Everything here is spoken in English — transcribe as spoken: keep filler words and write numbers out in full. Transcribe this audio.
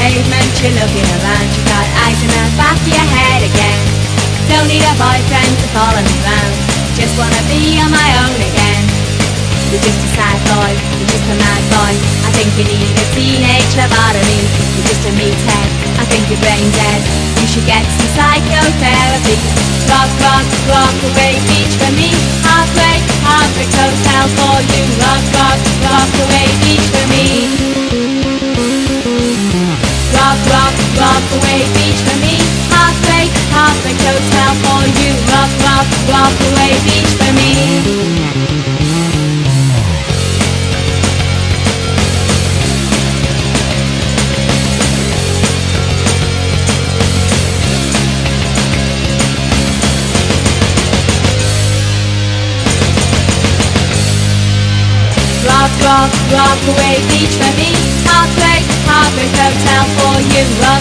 pavement, you're looking around, you got eyes in the back of your head again. Don't need a boyfriend to follow me round, just wanna be on my own again. You're just a sad boy, you're just a mad boy, I think you need a teenage lobotomy. You're just a meathead, I think your brain's dead, you should get some psychotherapy. Rock, rock, rock away beach for me, heartbreak, heartbreak hotel for you. Rock, rock, rock away beach for me. Rock, rock, rock away beach for me, heartbreak, heartbreak hotel for you. Rock, rock, rock away beach for me. Rock, rock, rock away beach for me, heartbreak, heartbreak hotel for you. Rock,